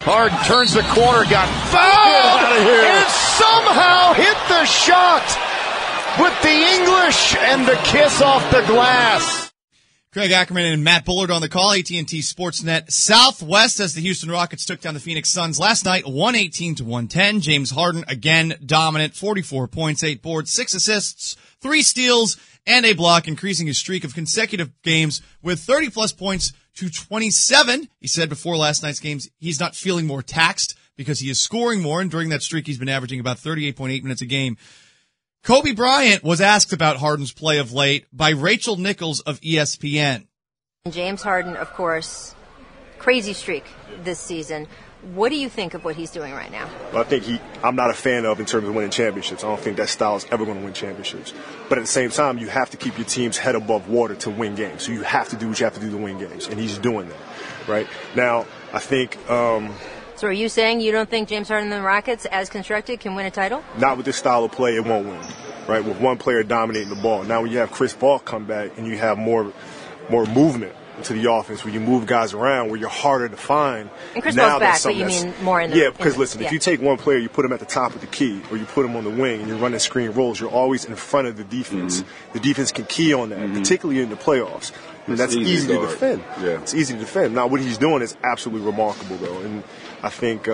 Harden turns the corner, got fouled, and somehow hit the shot with the English and the kiss off the glass. Craig Ackerman and Matt Bullard on the call, AT&T Sportsnet Southwest, as the Houston Rockets took down the Phoenix Suns last night, 118-110. James Harden, again, dominant, 44 points, 8 boards, 6 assists, 3 steals, and a block, increasing his streak of consecutive games with 30-plus points to 27. He said before last night's games he's not feeling more taxed because he is scoring more, and during that streak he's been averaging about 38.8 minutes a game. Kobe Bryant was asked about Harden's play of late by Rachel Nichols of ESPN. James Harden, of course, crazy streak this season. What do you think of what he's doing right now? Well, I think I'm not a fan of in terms of winning championships. I don't think that style is ever going to win championships. But at the same time, you have to keep your team's head above water to win games. So you have to do what you have to do to win games. And he's doing that, right? Now, I think... So are you saying you don't think James Harden and the Rockets, as constructed, can win a title? Not with this style of play, it won't win, right? With one player dominating the ball. Now when you have Chris Paul come back and you have more movement into the offense, where you move guys around, where you're harder to find. And Chris Paul's back, but you mean more in the... Yeah, because listen, if you take one player, you put him at the top of the key, or you put him on the wing, and you're running screen rolls, you're always in front of the defense. Mm-hmm. The defense can key on that, particularly in the playoffs. And that's easy to defend. Yeah. It's easy to defend. Now, what he's doing is absolutely remarkable, though. And I think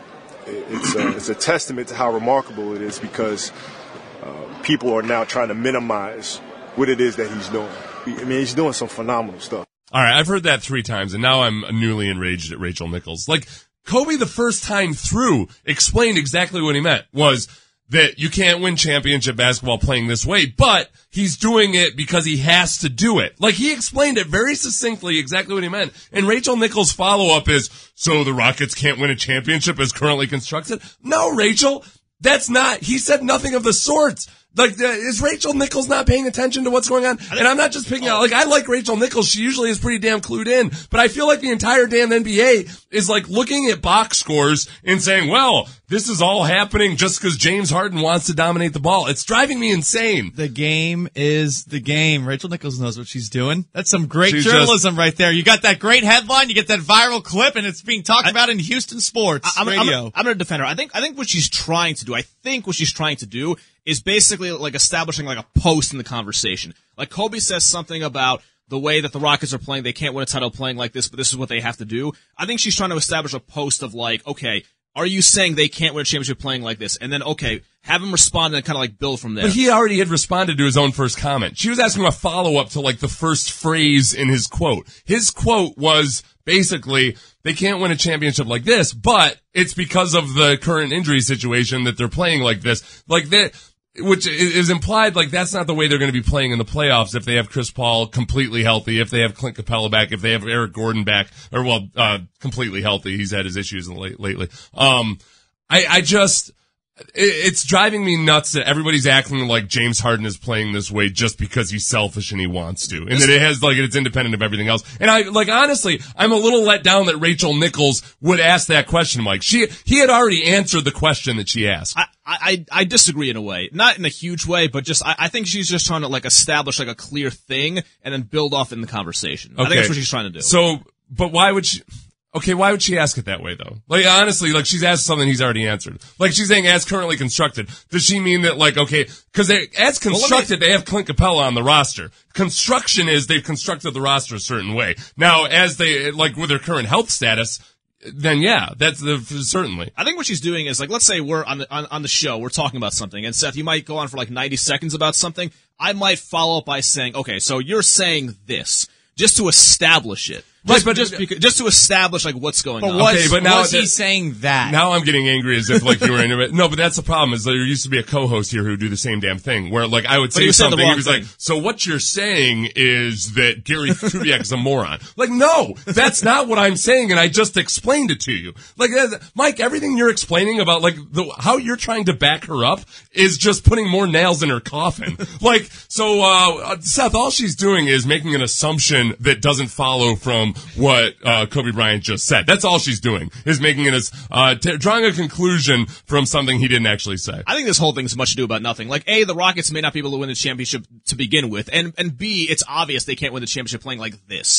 it's a testament to how remarkable it is, because people are now trying to minimize what it is that he's doing. I mean, he's doing some phenomenal stuff. All right, I've heard that 3 times, and now I'm newly enraged at Rachel Nichols. Like, Kobe, the first time through, explained exactly what he meant, was that you can't win championship basketball playing this way, but he's doing it because he has to do it. Like, he explained it very succinctly exactly what he meant. And Rachel Nichols' follow-up is, so the Rockets can't win a championship as currently constructed? No, Rachel, that's not, he said nothing of the sort. Like, is Rachel Nichols not paying attention to what's going on? And I'm not just picking out, like, I like Rachel Nichols. She usually is pretty damn clued in. But I feel like the entire damn NBA is, like, looking at box scores and saying, well, this is all happening just because James Harden wants to dominate the ball. It's driving me insane. The game is the game. Rachel Nichols knows what she's doing. That's some great journalism right there. You got that great headline, you get that viral clip, and it's being talked about in Houston sports radio. I'm going to defend her. I think what she's trying to do, is basically like establishing like a post in the conversation. Like, Kobe says something about the way that the Rockets are playing. They can't win a title playing like this, but this is what they have to do. I think she's trying to establish a post of like, okay, are you saying they can't win a championship playing like this? And then, okay, have him respond and kind of like build from there. But he already had responded to his own first comment. She was asking him a follow-up to like the first phrase in his quote. His quote was basically, they can't win a championship like this, but it's because of the current injury situation that they're playing like this. Like that, which is implied, like, that's not the way they're going to be playing in the playoffs if they have Chris Paul completely healthy, if they have Clint Capella back, if they have Eric Gordon back, or, well, completely healthy. He's had his issues lately. It's driving me nuts that everybody's acting like James Harden is playing this way just because he's selfish and he wants to. And that it has, like, it's independent of everything else. And honestly, I'm a little let down that Rachel Nichols would ask that question, Mike. He had already answered the question that she asked. I disagree in a way. Not in a huge way, but just, I think she's just trying to, like, establish, like, a clear thing and then build off in the conversation. Okay. I think that's what she's trying to do. So, but why would she ask it that way, though? Like, honestly, like, she's asked something he's already answered. Like, she's saying, as currently constructed. Does she mean that, like, okay, because as constructed, they have Clint Capella on the roster. Construction is they've constructed the roster a certain way. Now, as they, like, with their current health status, then yeah, that's certainly. I think what she's doing is, like, let's say we're on the show, we're talking about something, and Seth, you might go on for like 90 seconds about something. I might follow up by saying, okay, so you're saying this, just to establish it. Just to establish, like, what's going on. But now was he saying that? Now I'm getting angry as if, like, you were into it. No, but that's the problem, is there used to be a co-host here who would do the same damn thing, where, like, I would say something, he was like, so what you're saying is that Gary Kubiak is a moron. Like, no, that's not what I'm saying, and I just explained it to you. Like, Mike, everything you're explaining about, like, how you're trying to back her up is just putting more nails in her coffin. Like, so, Seth, all she's doing is making an assumption that doesn't follow from what Kobe Bryant just said. That's all she's doing, is making it drawing a conclusion from something he didn't actually say. I think this whole thing's much ado about nothing. Like, A, the Rockets may not be able to win the championship to begin with, and B, it's obvious they can't win the championship playing like this. So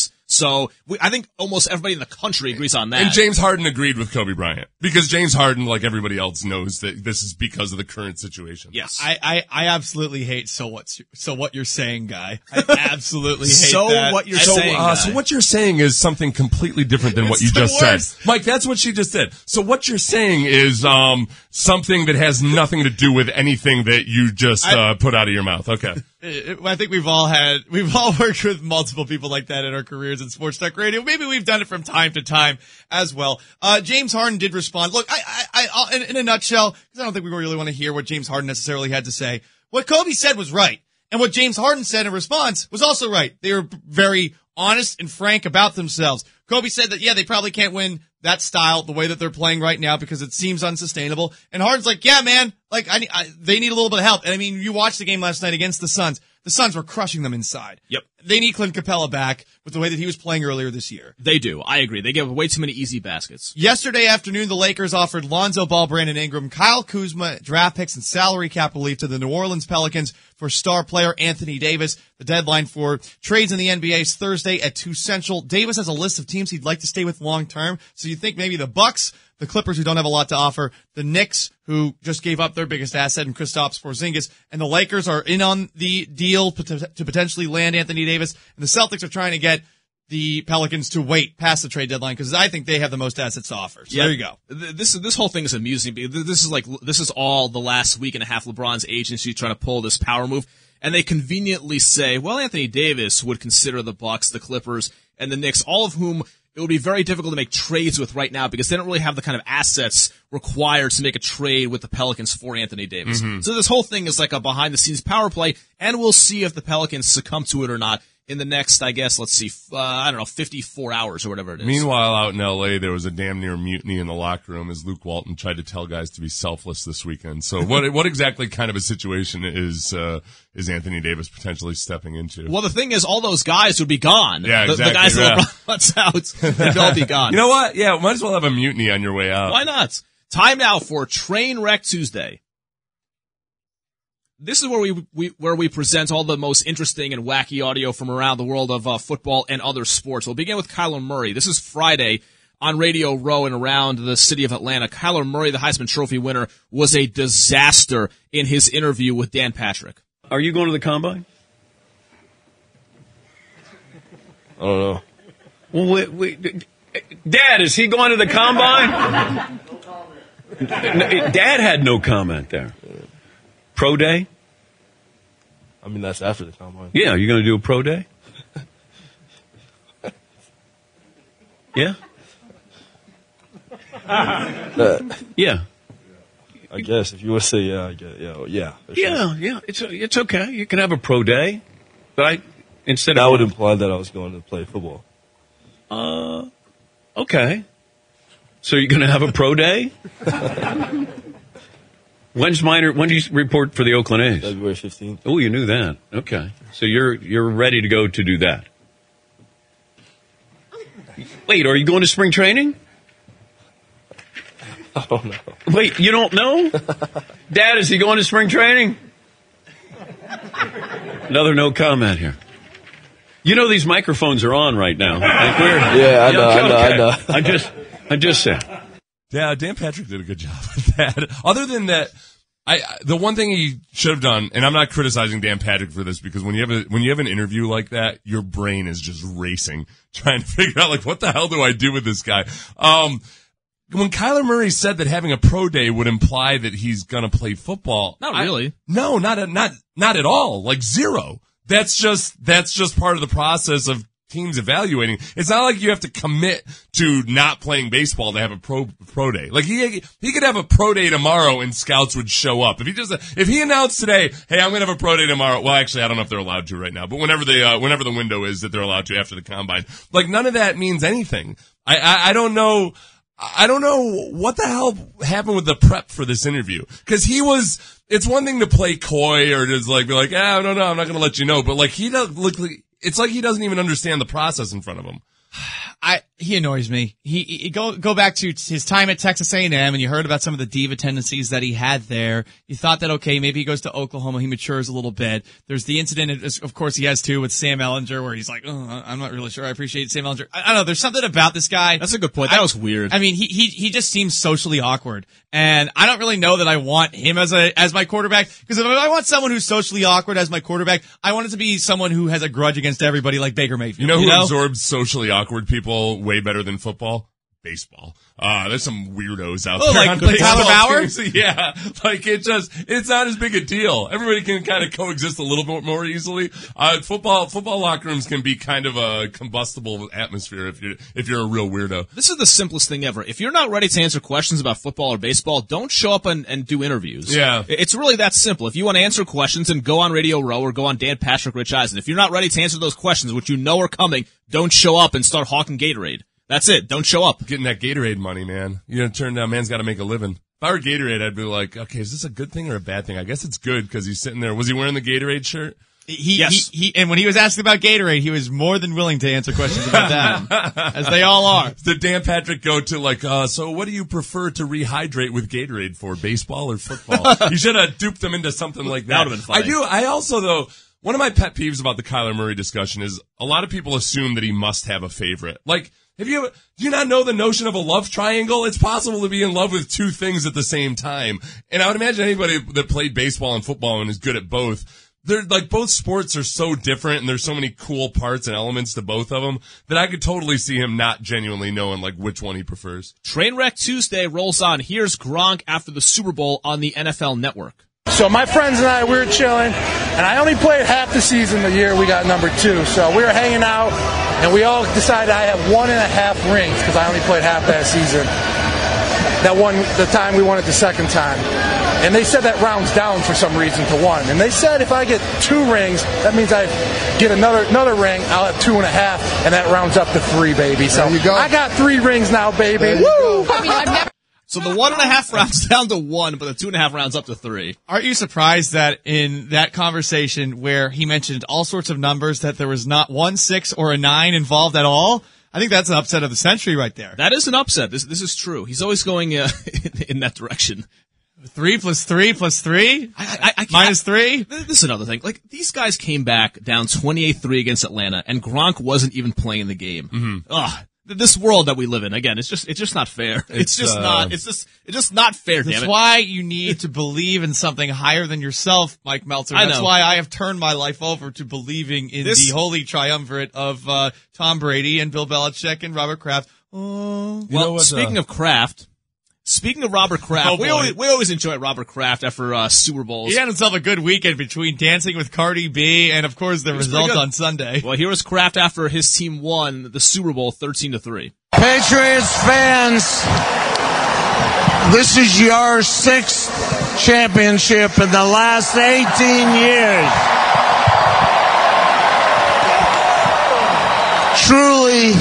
So I think almost everybody in the country agrees on that. And James Harden agreed with Kobe Bryant because James Harden, like everybody else, knows that this is because of the current situation. Yes. I absolutely hate so what you're saying, guy. I absolutely hate so that. What you're saying, guy. So what you're saying is something completely different than what you just said. Mike, that's what she just said. So what you're saying is something that has nothing to do with anything that you just put out of your mouth. Okay. I think we've all worked with multiple people like that in our careers in Sports Talk Radio. Maybe we've done it from time to time as well. James Harden did respond. Look, in a nutshell, because I don't think we really want to hear what James Harden necessarily had to say. What Kobe said was right. And what James Harden said in response was also right. They were very honest and frank about themselves. Kobe said that, yeah, they probably can't win that style the way that they're playing right now because it seems unsustainable. And Harden's like, yeah, man, like they need a little bit of help. And I mean, you watched the game last night against the Suns. The Suns were crushing them inside. Yep. They need Clint Capella back with the way that he was playing earlier this year. They do. I agree. They give way too many easy baskets. Yesterday afternoon, the Lakers offered Lonzo Ball, Brandon Ingram, Kyle Kuzma, draft picks, and salary cap relief to the New Orleans Pelicans for star player Anthony Davis. The deadline for trades in the NBA is Thursday at 2 Central. Davis has a list of teams he'd like to stay with long term. So you think maybe the Bucks, the Clippers, who don't have a lot to offer, the Knicks, who just gave up their biggest asset in Kristaps Porzingis, and the Lakers are in on the deal to potentially land Anthony Davis, and the Celtics are trying to get the Pelicans to wait past the trade deadline because I think they have the most assets to offer. So there you go. This whole thing is amusing. This is all the last week and a half LeBron's agency trying to pull this power move, and they conveniently say, well, Anthony Davis would consider the Bucks, the Clippers, and the Knicks, all of whom it would be very difficult to make trades with right now because they don't really have the kind of assets required to make a trade with the Pelicans for Anthony Davis. Mm-hmm. So this whole thing is like a behind-the-scenes power play, and we'll see if the Pelicans succumb to it or not in the next, I guess, let's see, 54 hours or whatever it is. Meanwhile, out in L.A., there was a damn near mutiny in the locker room as Luke Walton tried to tell guys to be selfless this weekend. So what exactly kind of a situation is Anthony Davis potentially stepping into? Well, the thing is, all those guys would be gone. Yeah, exactly. The guys that LeBron wants out, they'd all be gone. You know what? Yeah, might as well have a mutiny on your way out. Why not? Time now for Train Wreck Tuesday. This is where we present all the most interesting and wacky audio from around the world of football and other sports. We'll begin with Kyler Murray. This is Friday on Radio Row and around the city of Atlanta. Kyler Murray, the Heisman Trophy winner, was a disaster in his interview with Dan Patrick. Are you going to the Combine? I don't know. Well, wait. Dad, is he going to the Combine? Dad had no comment there. Pro day? I mean, that's after the Combine. Yeah, you're going to do a pro day? Yeah? Yeah. I guess if you want to say yeah, I guess, yeah. Sure. Yeah. It's okay. You can have a pro day, but that would imply that I was going to play football. Okay. So you're going to have a pro day? When do you report for the Oakland A's? February 15th. Oh, you knew that. Okay. So you're ready to go to do that. Wait, are you going to spring training? I don't know. Wait, you don't know? Dad, is he going to spring training? Another no comment here. You know these microphones are on right now. Like I know. I just said. Yeah, Dan Patrick did a good job with that. Other than that, the one thing he should have done, and I'm not criticizing Dan Patrick for this because when you have an interview like that, your brain is just racing, trying to figure out like what the hell do I do with this guy. When Kyler Murray said that having a pro day would imply that he's gonna play football, not really. No, not at all. Like zero. That's just part of the process of teams evaluating. It's not like you have to commit to not playing baseball to have a pro day. Like he could have a pro day tomorrow and scouts would show up. If he announced today, hey, I'm gonna have a pro day tomorrow. Well, actually, I don't know if they're allowed to right now, but whenever the window is that they're allowed to after the Combine, like none of that means anything. I don't know. I don't know what the hell happened with the prep for this interview. Cause it's one thing to play coy or just like be like, I don't know, I'm not gonna let you know. But like it's like he doesn't even understand the process in front of him. He annoys me. He go back to his time at Texas A&M, and you heard about some of the diva tendencies that he had there. You thought that, okay, maybe he goes to Oklahoma, he matures a little bit. There's the incident, of course, he has too with Sam Ehlinger, where he's like, oh, I'm not really sure I appreciate Sam Ehlinger. I don't know. There's something about this guy. That's a good point. That was weird. I mean, he just seems socially awkward, and I don't really know that I want him as my quarterback. Because if I want someone who's socially awkward as my quarterback, I want it to be someone who has a grudge against everybody, like Baker Mayfield. You know who absorbs socially awkward people way better than football? Baseball. There's some weirdos out there. Like Tyler Bauer? Yeah. Like it's not as big a deal. Everybody can kind of coexist a little bit more easily. Football locker rooms can be kind of a combustible atmosphere if you're a real weirdo. This is the simplest thing ever. If you're not ready to answer questions about football or baseball, don't show up and do interviews. Yeah. It's really that simple. If you want to answer questions, and go on Radio Row or go on Dan Patrick, Rich Eisen. If you're not ready to answer those questions, which you know are coming, don't show up and start hawking Gatorade. That's it. Don't show up. Getting that Gatorade money, man. You know, turn down, man's got to make a living. If I were Gatorade, I'd be like, okay, is this a good thing or a bad thing? I guess it's good because he's sitting there. Was he wearing the Gatorade shirt? Yes. And when he was asked about Gatorade, he was more than willing to answer questions about that, as they all are. Did Dan Patrick go to like, so what do you prefer to rehydrate with Gatorade for, baseball or football? He should have duped them into something like that. That would have been funny. I also, though, one of my pet peeves about the Kyler Murray discussion is a lot of people assume that he must have a favorite. Like, do you not know the notion of a love triangle? It's possible to be in love with two things at the same time. And I would imagine anybody that played baseball and football and is good at both, they're like, both sports are so different and there's so many cool parts and elements to both of them that I could totally see him not genuinely knowing like which one he prefers. Trainwreck Tuesday rolls on. Here's Gronk after the Super Bowl on the NFL Network. So my friends and I, we were chilling, and I only played half the season the year we got number 2. So we were hanging out, and we all decided I have 1.5 rings because I only played half that season. That one, the time we won it the second time. And they said that rounds down for some reason to 1. And they said if I get 2 rings, that means I get another ring, I'll have 2.5, and that rounds up to 3, baby. So there you go. I got 3 rings now, baby. Woo! I mean, I've never. So the 1.5 rounds down to 1, but the 2.5 rounds up to 3. Aren't you surprised that in that conversation where he mentioned all sorts of numbers that there was not 1, 6, or a 9 involved at all? I think that's an upset of the century right there. That is an upset. This is true. He's always going in that direction. 3 plus 3 plus 3? I minus 3? This is another thing. Like, these guys came back down 28-3 against Atlanta, and Gronk wasn't even playing the game. Mm-hmm. Ugh. This world that we live in, again, it's just not fair. It's just not fair, damn it. That's why you need to believe in something higher than yourself, Mike Meltzer. That's why I have turned my life over to believing in the holy triumvirate of Tom Brady and Bill Belichick and Robert Kraft. Oh. Well, speaking of Kraft, speaking of Robert Kraft, we always enjoy Robert Kraft after Super Bowls. He had himself a good weekend between dancing with Cardi B and, of course, the result on Sunday. Well, here was Kraft after his team won the Super Bowl 13-3. Patriots fans, this is your 6th championship in the last 18 years. Truly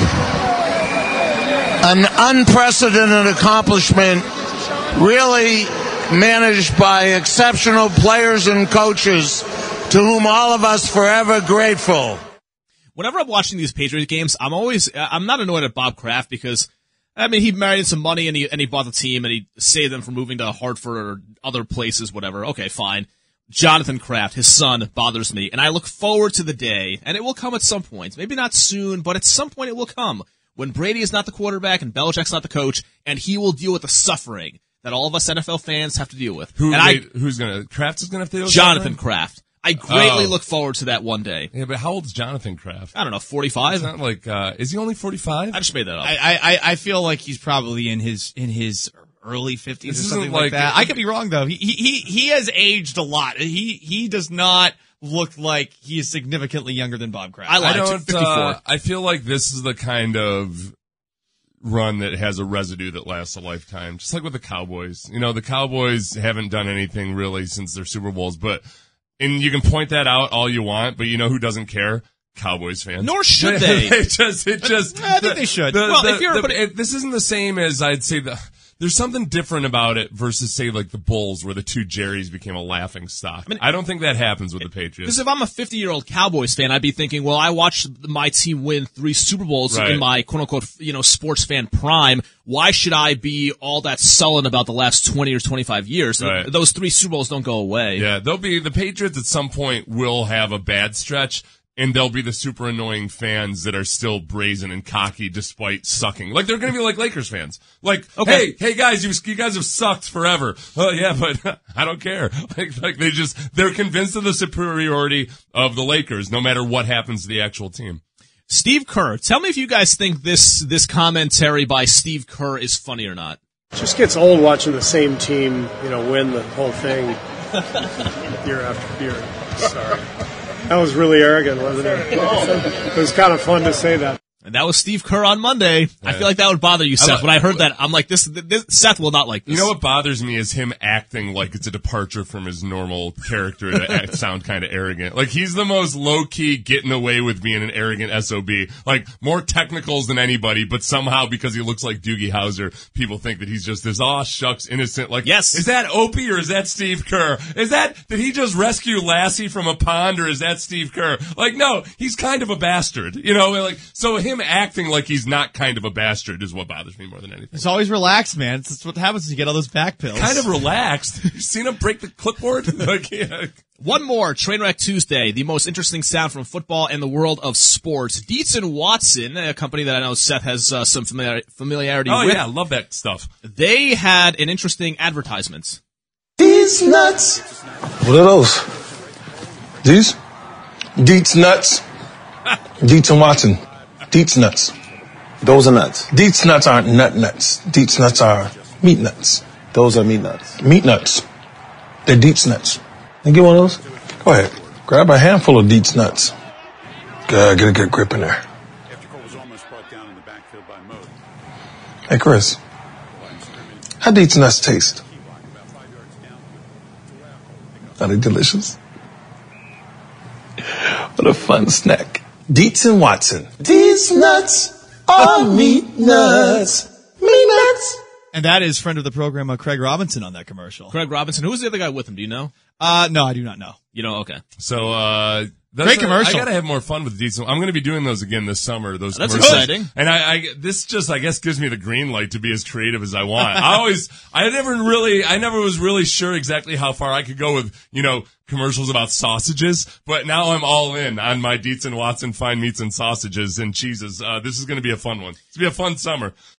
an unprecedented accomplishment, really managed by exceptional players and coaches to whom all of us forever grateful. Whenever I'm watching these Patriots games, I'm not annoyed at Bob Kraft because, I mean, he married some money and he bought the team and he saved them from moving to Hartford or other places, whatever. Okay, fine. Jonathan Kraft, his son, bothers me, and I look forward to the day, and it will come at some point. Maybe not soon, but at some point it will come. When Brady is not the quarterback and Belichick's not the coach, and he will deal with the suffering that all of us NFL fans have to deal with. Kraft is gonna have to deal with Jonathan Kraft. I greatly look forward to that one day. Yeah, but how old is Jonathan Kraft? I don't know, 45? It's not like, is he only 45? I just made that up. I feel like he's probably in his early 50s or something like that. I could be wrong though. He has aged a lot. He does not look like he is significantly younger than Bob Kraft. I lied. 54. I feel like this is the kind of run that has a residue that lasts a lifetime. Just like with the Cowboys. You know, the Cowboys haven't done anything really since their Super Bowls, and you can point that out all you want, but you know who doesn't care? Cowboys fans. Nor should they. I think they should. This isn't the same as I'd say the there's something different about it versus, say, like the Bulls, where the two Jerrys became a laughing stock. I don't think that happens with the Patriots. Because if I'm a 50-year-old Cowboys fan, I'd be thinking, well, I watched my team win 3 Super Bowls in my quote-unquote, sports fan prime. Why should I be all that sullen about the last 20 or 25 years? Right. Those 3 Super Bowls don't go away. Yeah, the Patriots at some point will have a bad stretch. And they'll be the super annoying fans that are still brazen and cocky despite sucking. Like, they're going to be like Lakers fans. Like, okay. hey guys, you guys have sucked forever. Oh, yeah, but I don't care. Like they're convinced of the superiority of the Lakers, no matter what happens to the actual team. Steve Kerr, tell me if you guys think this commentary by Steve Kerr is funny or not. It just gets old watching the same team, win the whole thing year after year. Sorry. That was really arrogant, wasn't it? It was kind of fun to say that. And that was Steve Kerr on Monday. I feel like that would bother you, Seth. When I heard that, I'm like, this Seth will not like this. You know what bothers me is him acting like it's a departure from his normal character to sound kind of arrogant. Like, he's the most low-key getting away with being an arrogant SOB. Like, more technicals than anybody, but somehow because he looks like Doogie Howser, people think that he's just this, shucks, innocent. Like, yes. Is that Opie or is that Steve Kerr? Did he just rescue Lassie from a pond or is that Steve Kerr? Like, no, he's kind of a bastard. So him acting like he's not kind of a bastard is what bothers me more than anything. It's always relaxed, man. It's what happens when you get all those back pills. Kind of relaxed. You seen him break the clipboard? One more, Trainwreck Tuesday, the most interesting sound from football and the world of sports. Dietz and Watson, a company that I know Seth has some familiarity with. Oh, yeah, I love that stuff. They had an interesting advertisement. These nuts. What are those? These? Dietz nuts. Dietz and Watson. Dietz nuts. Those are nuts. Dietz nuts aren't nuts. Dietz nuts are meat nuts. Those are meat nuts. Meat nuts. They're Dietz nuts. Can you get one of those? Go ahead. Grab a handful of Dietz nuts. Get a good grip in there. Hey, Chris. How Dietz nuts taste? Are they delicious? What a fun snack. Dietz and Watson. These nuts are meat nuts. Meat nuts. And that is friend of the program, Craig Robinson, on that commercial. Craig Robinson. Who was the other guy with him? Do you know? No, I do not know. You know? Okay. So, great commercial. I gotta have more fun with Dietz. I'm gonna be doing those again this summer. That's exciting. And this just, I guess, gives me the green light to be as creative as I want. I never was really sure exactly how far I could go with, commercials about sausages, but now I'm all in on my Dietz and Watson fine meats and sausages and cheeses. This is gonna be a fun one. It's gonna be a fun summer.